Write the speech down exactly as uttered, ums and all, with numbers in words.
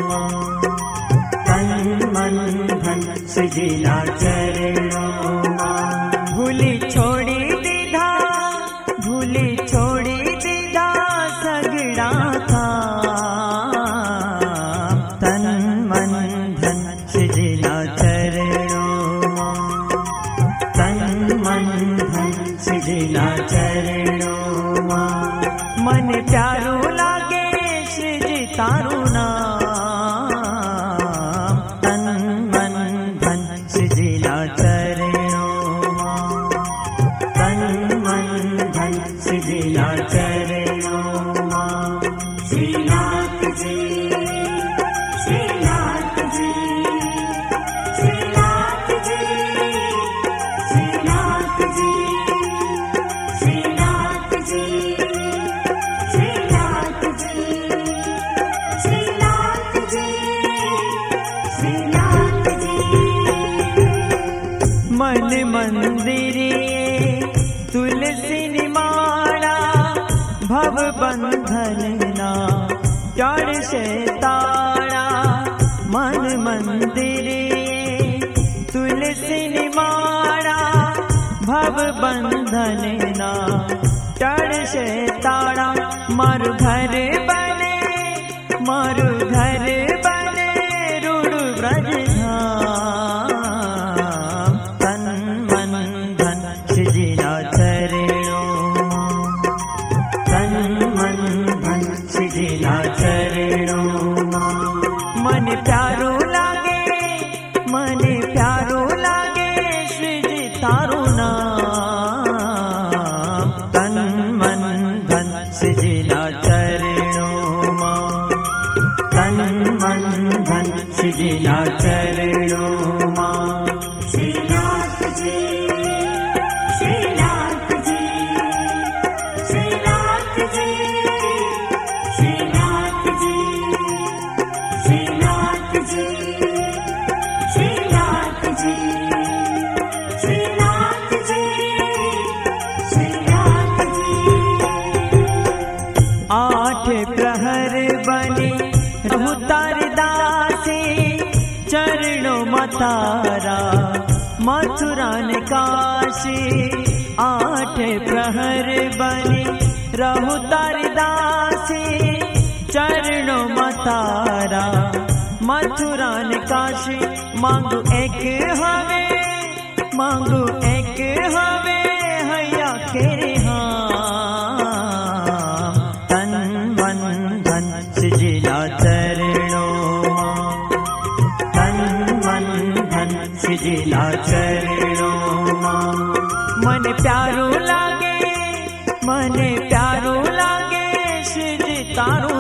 तन मन धन सिजिला चरणों भूली छोड़ी दीधा भूली छोड़ी दीधा सगड़ा का तन मन धन सिजिला चरणों तन मन धन सिजिला चरणों मन प्यारो लागे श्री तारू नाम तन मन धन सिजिला चरणों तन मन धन सिजिला चरणों श्रीनाथ जी श्रीनाथ जी श्रीनाथ जी श्रीनाथ जी श्रीनाथ जी श्रीनाथ जी श्रीनाथ जी श्रीनाथ जी मन मंदिरे तुलसी निमाड़ा भव बंधन ना चढ़ से ताड़ा मन मंदिरे तुलसी निमाड़ा भव बंधन ना चढ़ से ताड़ा मारु घर बने मारु घर बने रूढ़ ब्रज धाम तन मन धन सिजिला चरणों तन मन धन सिजिला चरणों मन प्यारो लागे मन प्यारो लागे श्री तारू नाम तन मन धन सिजिला चरणों तन मन धन सिजिला चरणों श्रीनाथ जी श्रीनाथ जी श्रीनाथ जी श्रीनाथ जी श्रीनाथ जी श्रीनाथ जी श्रीनाथ जी श्रीनाथ जी आठ प्रहर बने रहु दासी चरणों मतारा मथुरान काशी आठ प्रहर बने रहु दासी चरणों मतारा मथुरान काशी मांगू एक हवे मांगू एक हवे हैया केरे हाँ तन मन धन सिजिला चरणों तन मन धन सिजिला चरणों मन प्यारो लागे मन प्यारो लागे श्री तारू